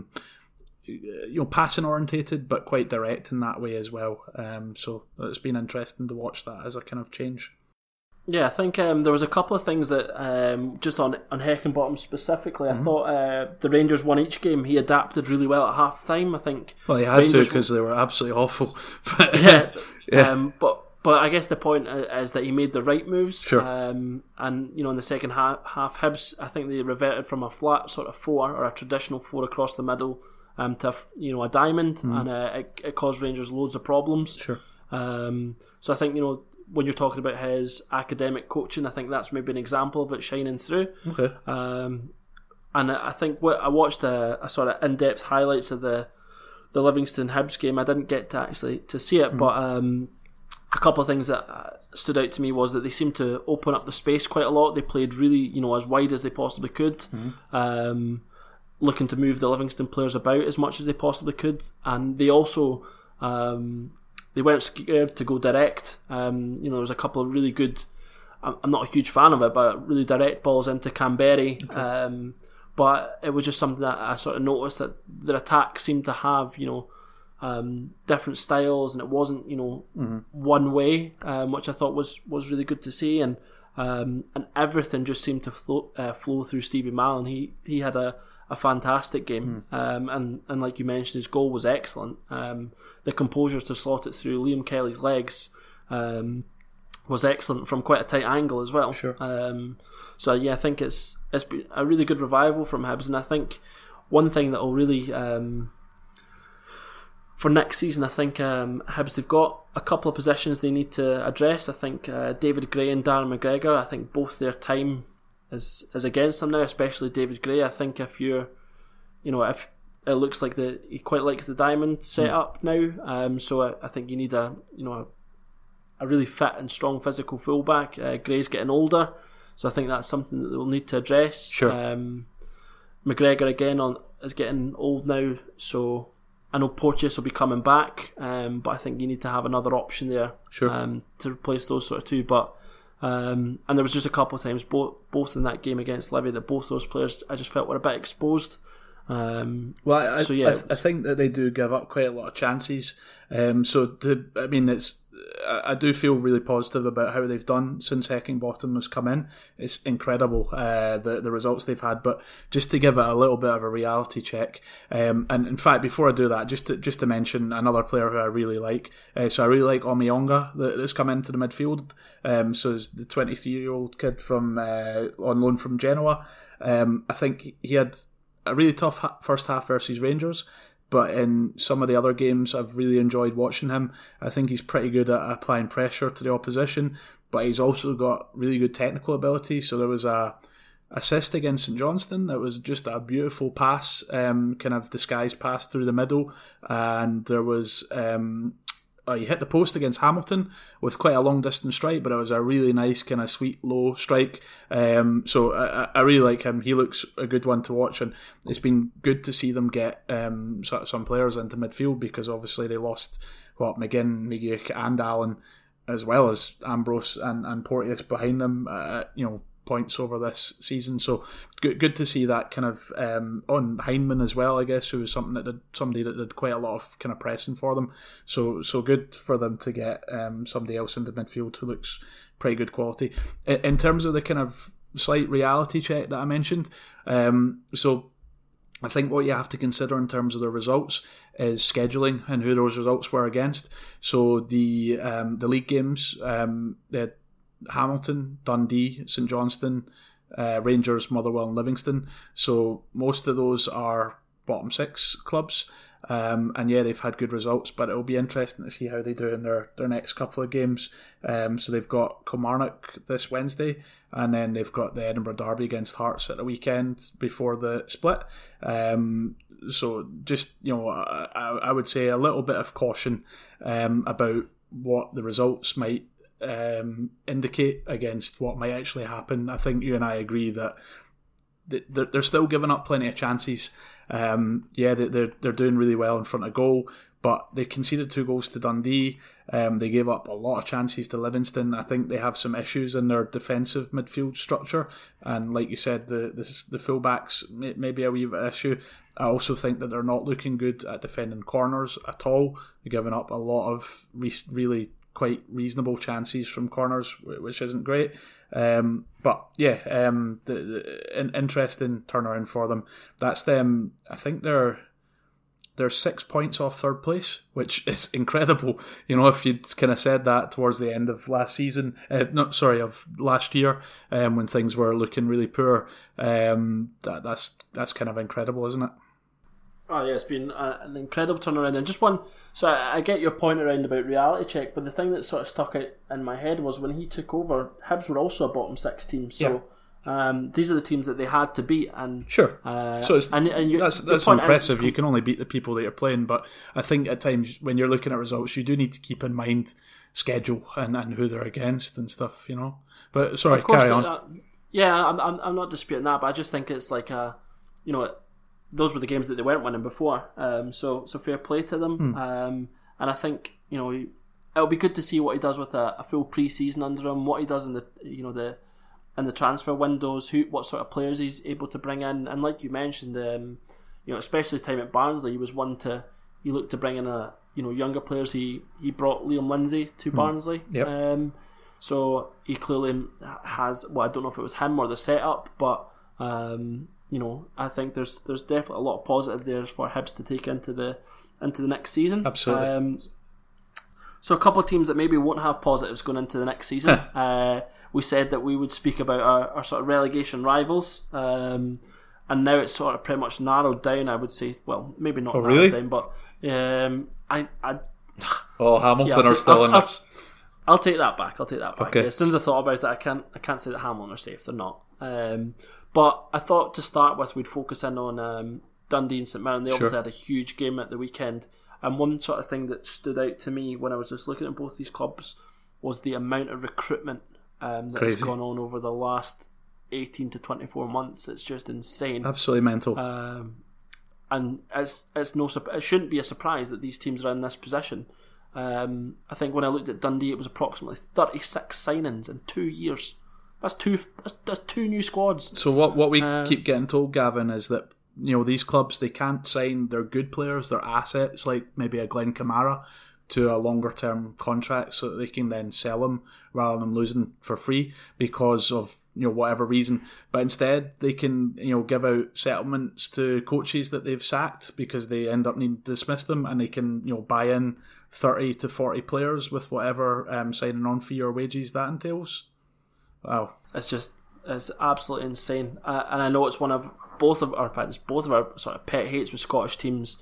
[SPEAKER 2] passing orientated, but quite direct in that way as well. So it's been interesting to watch that as a kind of change.
[SPEAKER 1] Yeah, I think there was a couple of things that just on Heckingbottom specifically, I thought the Rangers won each game. He adapted really well at half time. I think.
[SPEAKER 2] Well, he had Rangers to because they were absolutely awful.
[SPEAKER 1] yeah. But I guess the point is that he made the right moves.
[SPEAKER 2] Sure.
[SPEAKER 1] And in the second half, Hibs, I think they reverted from a flat sort of 4 or a traditional 4 across the middle to a diamond, and it caused Rangers loads of problems.
[SPEAKER 2] Sure.
[SPEAKER 1] So I think when you're talking about his academic coaching, I think that's maybe an example of it shining through.
[SPEAKER 2] Okay.
[SPEAKER 1] And I think I watched a sort of in-depth highlights of the Livingston Hibs game. I didn't get to see it, but a couple of things that stood out to me was that they seemed to open up the space quite a lot. They played really, as wide as they possibly could. Looking to move the Livingston players about as much as they possibly could, and they also they weren't scared to go direct. There was a couple of really good, I'm not a huge fan of it, but really direct balls into Kamberi. Okay. But it was just something that I sort of noticed, that their attack seemed to have different styles, and it wasn't one way, which I thought was really good to see, and everything just seemed to flow through Stevie Malin. He had a fantastic game, and like you mentioned, his goal was excellent. The composure to slot it through Liam Kelly's legs was excellent from quite a tight angle as well.
[SPEAKER 2] Sure.
[SPEAKER 1] So yeah, I think it's been a really good revival from Hibs, and I think one thing that will really for next season, I think Hibs, they've got a couple of positions they need to address. I think David Gray and Darren McGregor, I think both their time is against them now, especially David Gray. I think if you're, if it looks like he quite likes the diamond setup now, so I think you need a really fit and strong physical fullback. Gray's getting older, so I think that's something that they'll need to address.
[SPEAKER 2] Sure.
[SPEAKER 1] McGregor again is getting old now, so I know Porteous will be coming back, but I think you need to have another option there.
[SPEAKER 2] Sure.
[SPEAKER 1] To replace those sort of two, but. And there was just a couple of times, both in that game against Livy, that both those players I just felt were a bit exposed.
[SPEAKER 2] I think that they do give up quite a lot of chances. I do feel really positive about how they've done since Heckingbottom has come in. It's incredible the results they've had, but just to give it a little bit of a reality check, and in fact before I do that, just to mention another player who I really like. So I really like Omiyonga that's come into the midfield. So it's the 23-year-old kid from on loan from Genoa. I think he had a really tough first half versus Rangers, but in some of the other games I've really enjoyed watching him. I think he's pretty good at applying pressure to the opposition, but he's also got really good technical ability. So there was a assist against St Johnstone that was just a beautiful pass, kind of disguised pass through the middle, and there was he hit the post against Hamilton with quite a long distance strike, but it was a really nice kind of sweet low strike. So I really like him. He looks a good one to watch, and it's been good to see them get some players into midfield, because obviously they lost McGinn, McGeoch and Allen, as well as Ambrose and Porteous behind them. points over this season. So good to see that kind of on Heinemann as well, I guess, who was somebody that did quite a lot of kind of pressing for them. So good for them to get somebody else in the midfield who looks pretty good quality. In terms of the kind of slight reality check that I mentioned, so I think what you have to consider in terms of the results is scheduling and who those results were against. So the league games, they had Hamilton, Dundee, St Johnstone, Rangers, Motherwell and Livingston. So most of those are bottom six clubs. And yeah, they've had good results, but it'll be interesting to see how they do in their next couple of games. So they've got Kilmarnock this Wednesday, and then they've got the Edinburgh Derby against Hearts at the weekend before the split. So just, I would say a little bit of caution about what the results might indicate against what might actually happen. I think you and I agree that they're still giving up plenty of chances. They're doing really well in front of goal, but they conceded 2 goals to Dundee. They gave up a lot of chances to Livingston. I think they have some issues in their defensive midfield structure, and like you said, the fullbacks may be a wee bit of issue. I also think that they're not looking good at defending corners at all. They're giving up a lot of really quite reasonable chances from corners, which isn't great. But yeah, an interesting turnaround for them. That's them. I think they're 6 points off third place, which is incredible. If you'd kind of said that towards the end of last season, of last year, when things were looking really poor, that's kind of incredible, isn't it?
[SPEAKER 1] Oh yeah, it's been an incredible turnaround. And just one, so I get your point around about reality check, but the thing that sort of stuck out in my head was when he took over, Hibs were also a bottom 6 team. So these are the teams that they had to beat. And
[SPEAKER 2] sure, so it's, that's impressive. You can only beat the people that you're playing, but I think at times when you're looking at results, you do need to keep in mind schedule and who they're against and stuff. But sorry, carry on.
[SPEAKER 1] I'm not disputing that, but I just think it's like those were the games that they weren't winning before. So fair play to them. And I think it'll be good to see what he does with a full pre-season under him, what he does in the transfer windows, what sort of players he's able to bring in. And like you mentioned, especially his time at Barnsley, he looked to bring in younger players. He brought Liam Lindsay to Barnsley.
[SPEAKER 2] Yep.
[SPEAKER 1] So he clearly has. Well, I don't know if it was him or the setup, but. I think there's definitely a lot of positive there for Hibs to take into the next season.
[SPEAKER 2] Absolutely.
[SPEAKER 1] So a couple of teams that maybe won't have positives going into the next season. We said that we would speak about our sort of relegation rivals, and now it's sort of pretty much narrowed down. I would say, well, maybe not narrowed down, but
[SPEAKER 2] Hamilton are still in this.
[SPEAKER 1] I'll take that back.
[SPEAKER 2] Okay.
[SPEAKER 1] As soon as I thought about it, I can't say that Hamilton are safe. They're not. But I thought to start with, we'd focus in on Dundee and St Mirren. They obviously had a huge game at the weekend. And one sort of thing that stood out to me when I was just looking at both these clubs was the amount of recruitment that has gone on over the last 18 to 24 months. It's just insane.
[SPEAKER 2] Absolutely mental.
[SPEAKER 1] And it shouldn't be a surprise that these teams are in this position. I think when I looked at Dundee, it was approximately 36 signings in 2 years. That's two new squads.
[SPEAKER 2] So what we keep getting told, Gavin, is that these clubs, they can't sign their good players, their assets, like maybe a Glenn Kamara, to a longer term contract so that they can then sell them rather than losing for free because of whatever reason. But instead they can give out settlements to coaches that they've sacked because they end up needing to dismiss them, and they can buy in 30 to 40 players with whatever signing on fee or wages that entails. Wow,
[SPEAKER 1] it's absolutely insane, and I know it's both of our sort of pet hates with Scottish teams.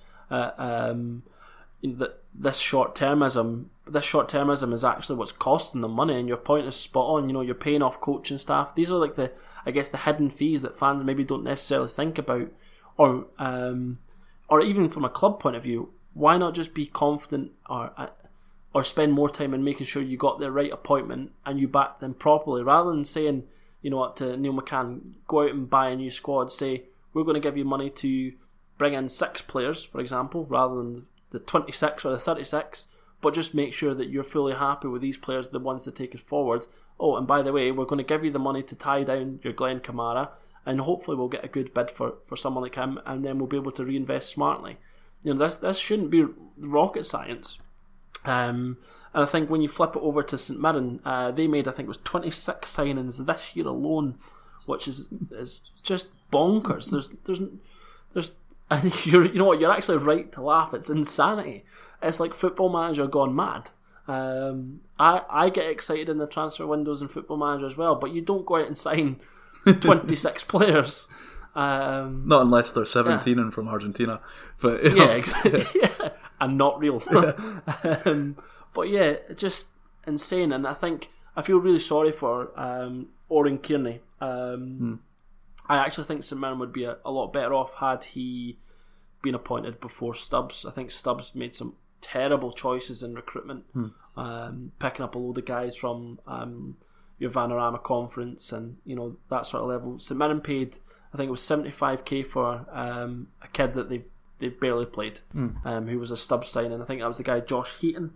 [SPEAKER 1] This short termism is actually what's costing them money. And your point is spot on. You're paying off coaching staff. These are like the hidden fees that fans maybe don't necessarily think about, or even from a club point of view. Why not just be confident or spend more time in making sure you got the right appointment and you back them properly, rather than saying, to Neil McCann, go out and buy a new squad, say, we're going to give you money to bring in 6 players, for example, rather than the 26 or the 36, but just make sure that you're fully happy with these players, the ones that take us forward. Oh, and by the way, we're going to give you the money to tie down your Glenn Kamara, and hopefully we'll get a good bid for someone like him, and then we'll be able to reinvest smartly. This shouldn't be rocket science. And I think when you flip it over to St Mirren, they made, I think it was 26 signings this year alone, which is just bonkers. There's and you know what, you're actually right to laugh. It's insanity. It's like Football Manager gone mad. I get excited in the transfer windows in Football Manager as well, but you don't go out and sign 26 players.
[SPEAKER 2] Not unless they're 17 and from Argentina. But
[SPEAKER 1] exactly. Yeah, and not real. But yeah, it's just insane. And I feel really sorry for Oren Kearney. I actually think St Mirren would be a lot better off had he been appointed before Stubbs. I think Stubbs made some terrible choices in recruitment, picking up a load of guys from your Vanarama conference and that sort of level. St Mirren paid, I think it was 75k for a kid that they've barely played, who was a Stubbs signing. I think that was the guy Josh Heaton.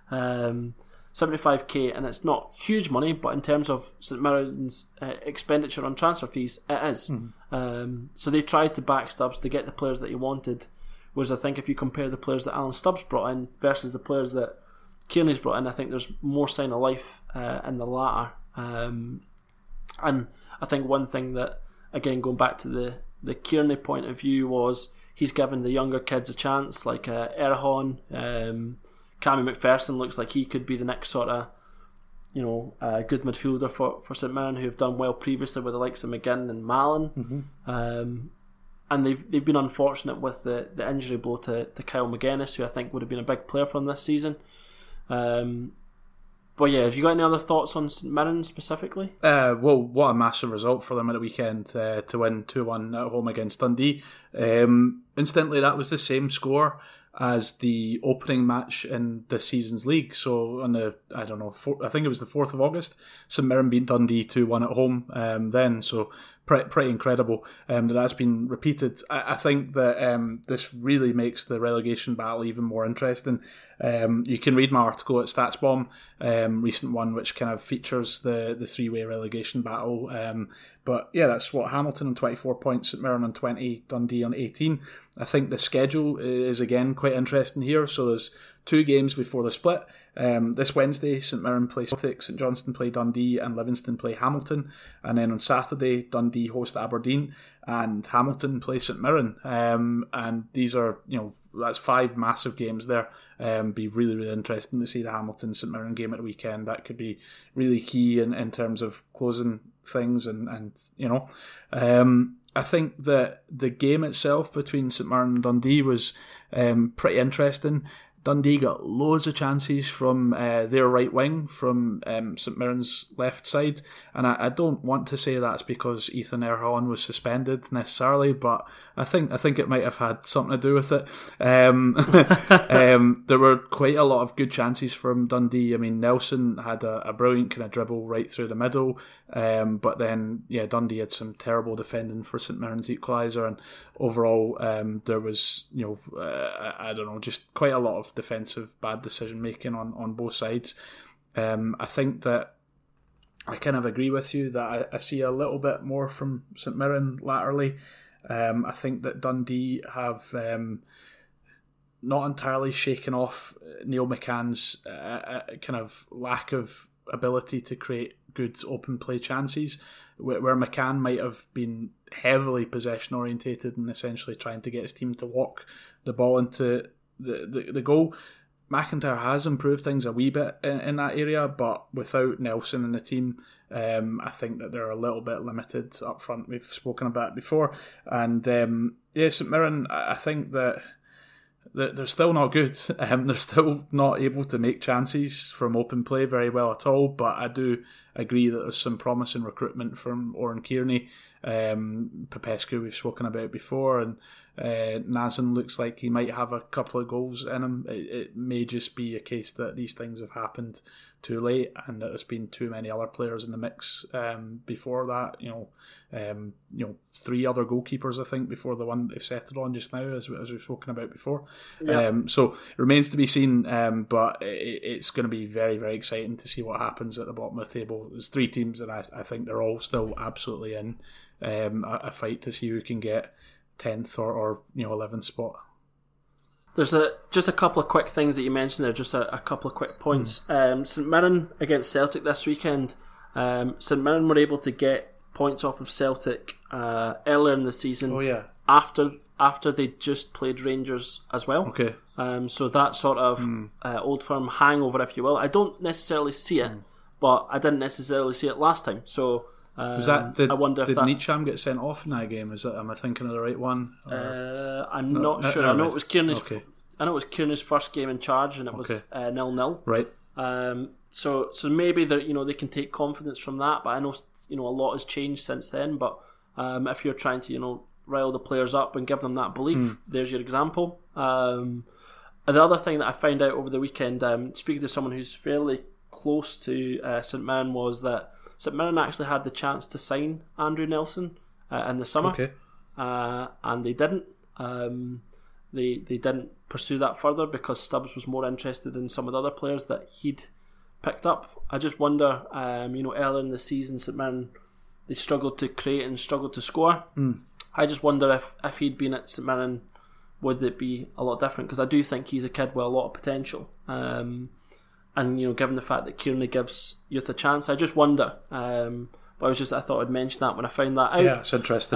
[SPEAKER 1] 75k, and it's not huge money, but in terms of St Mirren's expenditure on transfer fees, it is. So they tried to back Stubbs to get the players that he wanted. Whereas I think if you compare the players that Alan Stubbs brought in versus the players that Kearney's brought in, I think there's more sign of life in the latter. And I think one thing that, again, going back to the Kearney point of view, was he's given the younger kids a chance, like Erhon. Cammy McPherson looks like he could be the next sort of, good midfielder for St Mirren, who have done well previously with the likes of McGinn and Mallon. And they've been unfortunate with the injury blow to Kyle McGuinness, who I think would have been a big player from this season. But yeah, have you got any other thoughts on St Mirren specifically?
[SPEAKER 2] Well, what a massive result for them at the weekend to win 2-1 at home against Dundee. Incidentally, that was the same score as the opening match in this season's league. So on I think it was the 4th of August, St Mirren beat Dundee 2-1 at home then. So pretty incredible that's been repeated. I think that this really makes the relegation battle even more interesting. You can read my article at StatsBomb, recent one, which kind of features the three-way relegation battle. But yeah, that's what Hamilton on 24 points, St Mirren on 20, Dundee on 18. I think the schedule is again quite interesting here. So there's 2 games before the split. This Wednesday, St Mirren play Celtic, St Johnstone play Dundee, and Livingston play Hamilton. And then on Saturday, Dundee host Aberdeen, and Hamilton play St Mirren. And these are, that's 5 massive games there. Be really, really interesting to see the Hamilton St Mirren game at the weekend. That could be really key in terms of closing things, and I think that the game itself between St Mirren and Dundee was pretty interesting. Dundee got loads of chances from their right wing, from St Mirren's left side, and I don't want to say that's because Ethan Erhahon was suspended necessarily, but I think it might have had something to do with it. There were quite a lot of good chances from Dundee. I mean, Nelson had a brilliant kind of dribble right through the middle, but then Dundee had some terrible defending for St Mirren's equaliser, and overall there was just quite a lot of defensive bad decision making on both sides. I think that I kind of agree with you that I see a little bit more from St Mirren latterly. I think that Dundee have not entirely shaken off Neil McCann's kind of lack of ability to create good open play chances, where McCann might have been heavily possession orientated and essentially trying to get his team to walk the ball into the goal. McIntyre has improved things a wee bit in that area, but without Nelson in the team, I think that they're a little bit limited up front. We've spoken about it before. And St Mirren, I think that they're still not good. They're still not able to make chances from open play very well at all, but I do agree that there's some promising recruitment from Oren Kearney. Popescu we've spoken about before, and Nazem looks like he might have a couple of goals in him. It may just be a case that these things have happened too late, and that there's been too many other players in the mix before that. 3 other goalkeepers, I think, before the one they've settled on just now, as we've spoken about before.
[SPEAKER 1] Yeah.
[SPEAKER 2] So it remains to be seen, but it's going to be very, very exciting to see what happens at the bottom of the table. There's 3 teams, and I think they're all still absolutely in a fight to see who can get 10th or 11th spot.
[SPEAKER 1] There's just a couple of quick things that you mentioned there, just a couple of quick points. St Mirren against Celtic this weekend. St Mirren were able to get points off of Celtic earlier in the season.
[SPEAKER 2] Oh yeah.
[SPEAKER 1] After they just played Rangers as well.
[SPEAKER 2] Okay.
[SPEAKER 1] So that sort of Old Firm hangover, if you will. I don't necessarily see it, but I didn't necessarily see it last time. So
[SPEAKER 2] was that? Did
[SPEAKER 1] I wonder if
[SPEAKER 2] Nicham get sent off in that game? Am I thinking of the right one?
[SPEAKER 1] I'm not sure. I know it was Kearney's. Okay. I know it was Kearney's first game in charge, and it was 0-0.
[SPEAKER 2] Right.
[SPEAKER 1] So maybe they can take confidence from that. But I know a lot has changed since then. But if you're trying to rile the players up and give them that belief, there's your example. And the other thing that I found out over the weekend, speaking to someone who's fairly close to St Mirren, was that St Mirren actually had the chance to sign Andrew Nelson in the summer, and they didn't. They didn't pursue that further because Stubbs was more interested in some of the other players that he'd picked up. I just wonder, earlier in the season, St Mirren, they struggled to create and struggled to score. I just wonder if he'd been at St Mirren, would it be a lot different? Because I do think he's a kid with a lot of potential. And given the fact that Kearney gives youth a chance, I just wonder. But I thought I'd mention that when I found that out.
[SPEAKER 2] Yeah, it's interesting.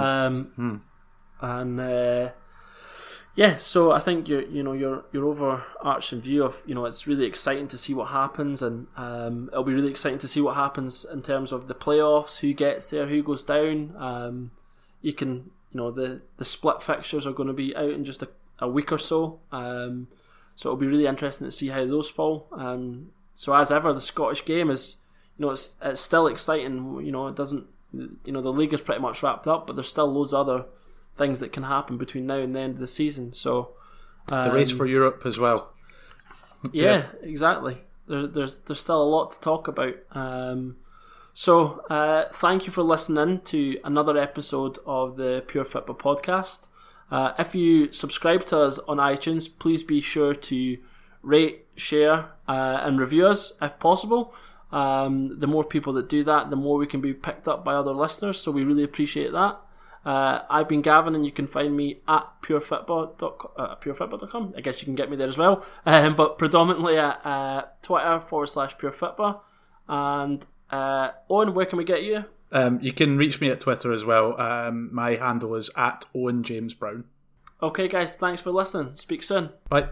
[SPEAKER 1] So I think your overarching view of it's really exciting to see what happens, and it'll be really exciting to see what happens in terms of the playoffs, who gets there, who goes down. The split fixtures are going to be out in just a week or so. So it'll be really interesting to see how those fall. So as ever, the Scottish game is, it's still exciting. It doesn't, the league is pretty much wrapped up, but there's still loads of other things that can happen between now and the end of the season. So
[SPEAKER 2] the race for Europe as well.
[SPEAKER 1] Yeah, exactly. There's still a lot to talk about. So thank you for listening to another episode of the Pure Football Podcast. If you subscribe to us on iTunes, please be sure to rate, share, and review us if possible. The more people that do that, the more we can be picked up by other listeners, so we really appreciate that. I've been Gavin, and you can find me at purefootball.com. I guess you can get me there as well, but predominantly at Twitter /purefootball. And Owen, where can we get you?
[SPEAKER 2] You can reach me at Twitter as well. My handle is @OwenJamesBrown.
[SPEAKER 1] Okay guys, thanks for listening. Speak soon.
[SPEAKER 2] Bye.